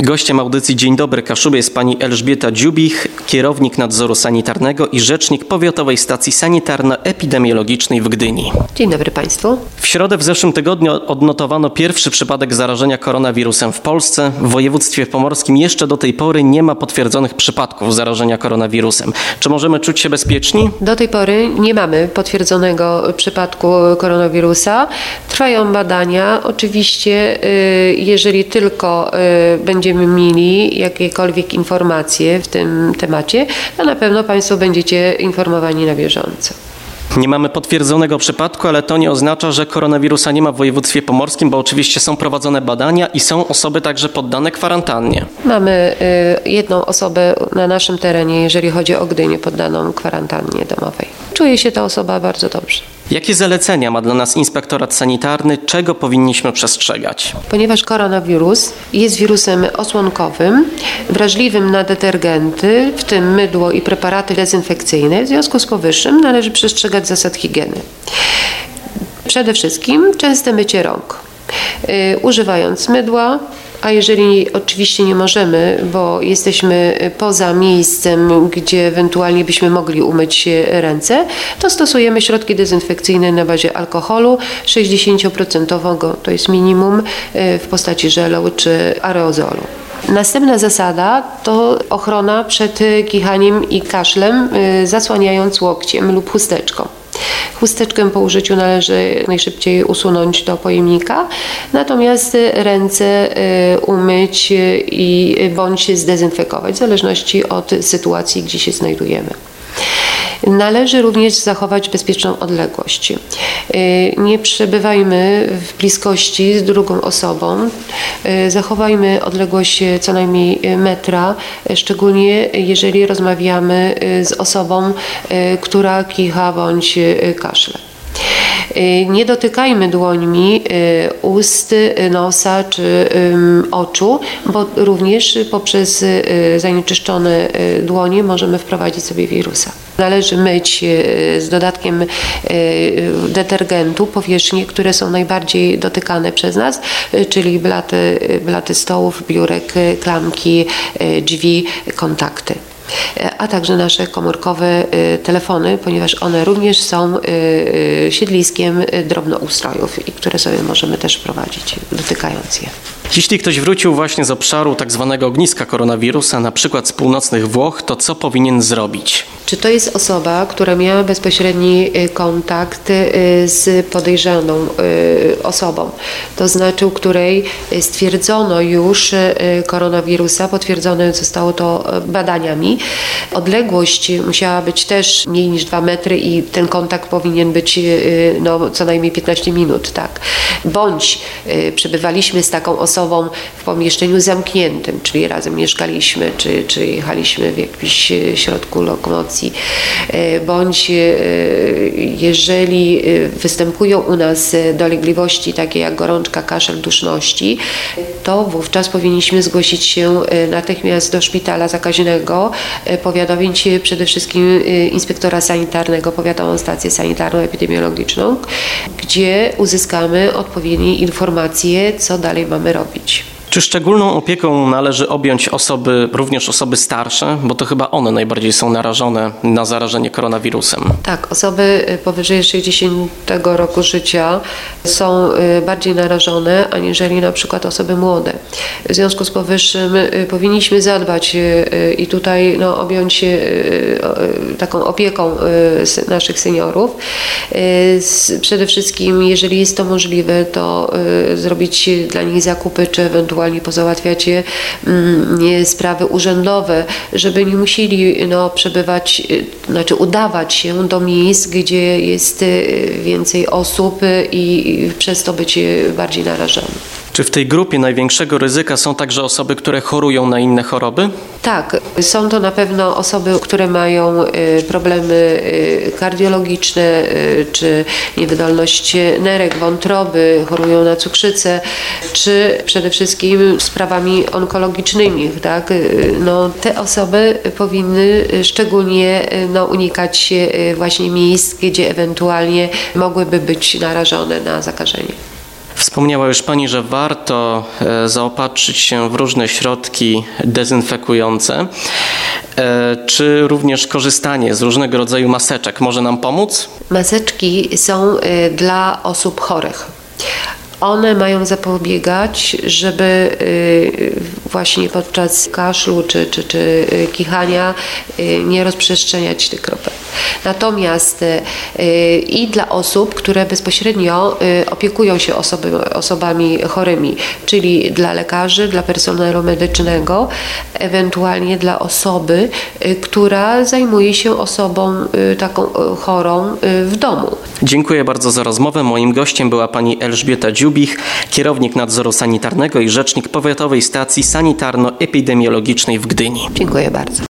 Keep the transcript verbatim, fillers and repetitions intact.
Gościem audycji Dzień Dobry Kaszubie jest pani Elżbieta Dziubich, kierownik nadzoru sanitarnego i rzecznik Powiatowej Stacji Sanitarno-Epidemiologicznej w Gdyni. Dzień dobry Państwu. W środę w zeszłym tygodniu odnotowano pierwszy przypadek zarażenia koronawirusem w Polsce. W województwie pomorskim jeszcze do tej pory nie ma potwierdzonych przypadków zarażenia koronawirusem. Czy możemy czuć się bezpieczni? Do tej pory nie mamy potwierdzonego przypadku koronawirusa. Trwają badania. Oczywiście, jeżeli tylko będziemy mieli jakiekolwiek informacje w tym temacie, to na pewno Państwo będziecie informowani na bieżąco. Nie mamy potwierdzonego przypadku, ale to nie oznacza, że koronawirusa nie ma w województwie pomorskim, bo oczywiście są prowadzone badania i są osoby także poddane kwarantannie. Mamy y, jedną osobę na naszym terenie, jeżeli chodzi o Gdynię, poddaną kwarantannie domowej. Czuje się ta osoba bardzo dobrze. Jakie zalecenia ma dla nas inspektorat sanitarny? Czego powinniśmy przestrzegać? Ponieważ koronawirus jest wirusem osłonkowym, wrażliwym na detergenty, w tym mydło i preparaty dezynfekcyjne, w związku z powyższym należy przestrzegać zasad higieny. Przede wszystkim częste mycie rąk, yy, używając mydła, a jeżeli oczywiście nie możemy, bo jesteśmy poza miejscem, gdzie ewentualnie byśmy mogli umyć ręce, to stosujemy środki dezynfekcyjne na bazie alkoholu sześćdziesiąt procent, to jest minimum, w postaci żelu czy aerozolu. Następna zasada to ochrona przed kichaniem i kaszlem, zasłaniając łokciem lub chusteczką. Chusteczkę po użyciu należy jak najszybciej usunąć do pojemnika, natomiast ręce umyć i bądź zdezynfekować, w zależności od sytuacji, gdzie się znajdujemy. Należy również zachować bezpieczną odległość. Nie przebywajmy w bliskości z drugą osobą. Zachowajmy odległość co najmniej metra, szczególnie jeżeli rozmawiamy z osobą, która kicha bądź kaszle. Nie dotykajmy dłońmi ust, nosa czy oczu, bo również poprzez zanieczyszczone dłonie możemy wprowadzić sobie wirusa. Należy myć z dodatkiem detergentu powierzchnie, które są najbardziej dotykane przez nas, czyli blaty, blaty stołów, biurek, klamki, drzwi, kontakty, a także nasze komórkowe telefony, ponieważ one również są siedliskiem drobnoustrojów, i które sobie możemy też wprowadzić, dotykając je. Jeśli ktoś wrócił właśnie z obszaru tak zwanego ogniska koronawirusa, na przykład z północnych Włoch, to co powinien zrobić? Czy to jest osoba, która miała bezpośredni kontakt z podejrzaną osobą, to znaczy u której stwierdzono już koronawirusa, potwierdzone zostało to badaniami. Odległość musiała być też mniej niż dwa metry i ten kontakt powinien być no, co najmniej piętnaście minut, tak. Bądź przebywaliśmy z taką osobą w pomieszczeniu zamkniętym, czyli razem mieszkaliśmy, czy, czy jechaliśmy w jakimś środku lokomocji, bądź jeżeli występują u nas dolegliwości takie jak gorączka, kaszel, duszności, to wówczas powinniśmy zgłosić się natychmiast do szpitala zakaźnego, powiadomić przede wszystkim inspektora sanitarnego, powiatową stację sanitarno-epidemiologiczną, gdzie uzyskamy odpowiednie informacje, co dalej mamy robić. Czy szczególną opieką należy objąć osoby, również osoby starsze, bo to chyba one najbardziej są narażone na zarażenie koronawirusem? Tak, osoby powyżej sześćdziesiątego roku życia są bardziej narażone aniżeli na przykład osoby młode. W związku z powyższym powinniśmy zadbać i tutaj no, objąć taką opieką naszych seniorów. Przede wszystkim, jeżeli jest to możliwe, to zrobić dla nich zakupy, czy ewentualnie pozałatwiać je, mm, sprawy urzędowe, żeby nie musieli no, przebywać, znaczy udawać się do miejsc, gdzie jest więcej osób i, i przez to być bardziej narażeni. Czy w tej grupie największego ryzyka są także osoby, które chorują na inne choroby? Tak, są to na pewno osoby, które mają problemy kardiologiczne, czy niewydolność nerek, wątroby, chorują na cukrzycę, czy przede wszystkim sprawami onkologicznymi. Tak? No, te osoby powinny szczególnie no, unikać właśnie miejsc, gdzie ewentualnie mogłyby być narażone na zakażenie. Wspomniała już Pani, że warto e, zaopatrzyć się w różne środki dezynfekujące. E, czy również korzystanie z różnego rodzaju maseczek może nam pomóc? Maseczki są y, dla osób chorych. One mają zapobiegać, żeby y, właśnie podczas kaszlu czy, czy, czy kichania y, nie rozprzestrzeniać tych kropel. Natomiast y, i dla osób, które bezpośrednio y, opiekują się osoby, osobami chorymi, czyli dla lekarzy, dla personelu medycznego, ewentualnie dla osoby, y, która zajmuje się osobą y, taką y, chorą y, w domu. Dziękuję bardzo za rozmowę. Moim gościem była pani Elżbieta Dziubich, kierownik nadzoru sanitarnego i rzecznik Powiatowej Stacji Sanitarno-Epidemiologicznej w Gdyni. Dziękuję bardzo.